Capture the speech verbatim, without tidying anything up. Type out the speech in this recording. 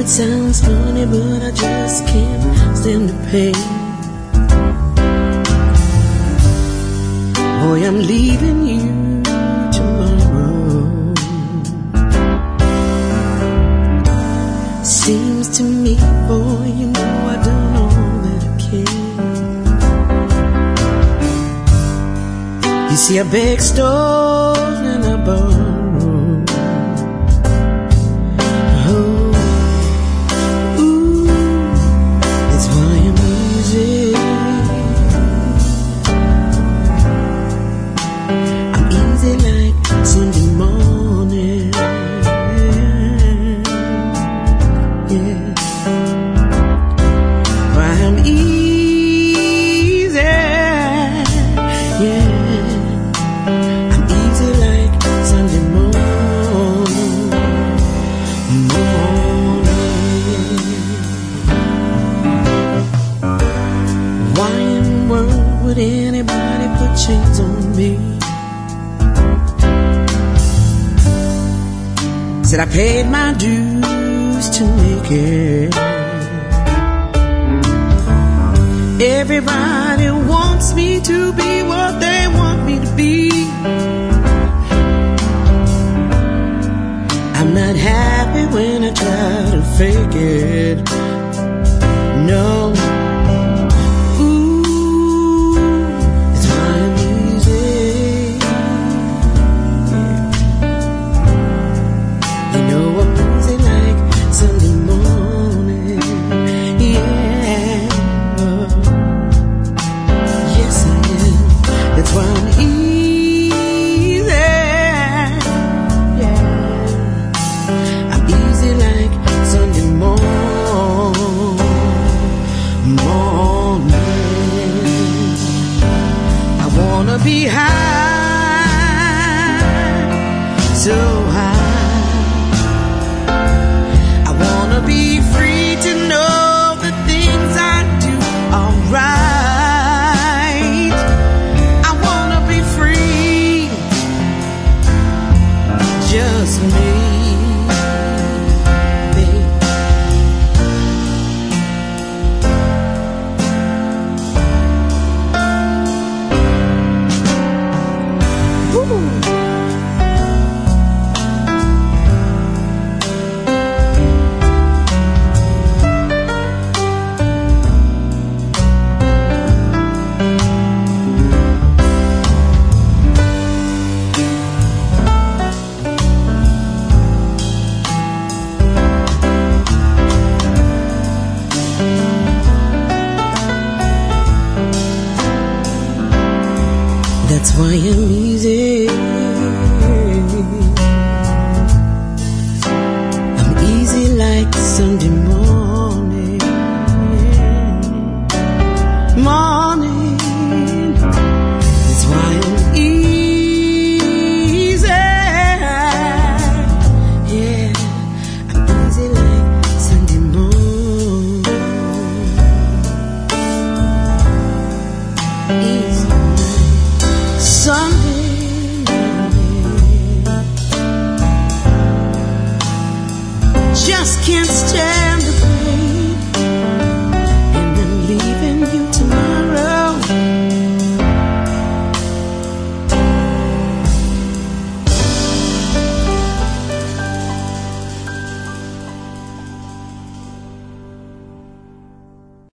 Sounds funny, but I just can't stand the pain. Boy, I'm leaving you tomorrow. Seems to me, boy, you know I done all that I can. You see, I beg, stole, and I borrow. Said I paid my dues to make it. Everybody wants me to be what they want me to be. I'm not happy when I try to fake it. No. Be high, so high. I wanna be free to know the things I do are right. I wanna be free, just me. That's why I'm easy. I'm easy like Sunday morning. Morning. That's why I'm easy. Yeah, I'm easy like Sunday morning. Easy. Sunday, just can't stand